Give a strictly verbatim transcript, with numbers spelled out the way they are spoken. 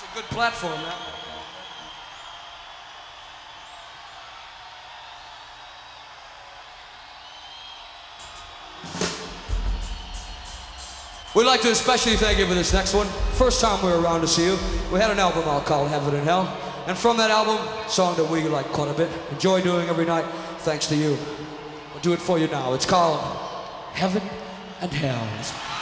a good platform, man. We'd like to especially thank you for this next one. First time we were around to see you. We had an album out called Heaven and Hell. And from that album, a song that we like quite a bit, enjoy doing every night, thanks to you. We'll do it for you now. It's called Heaven and Hell.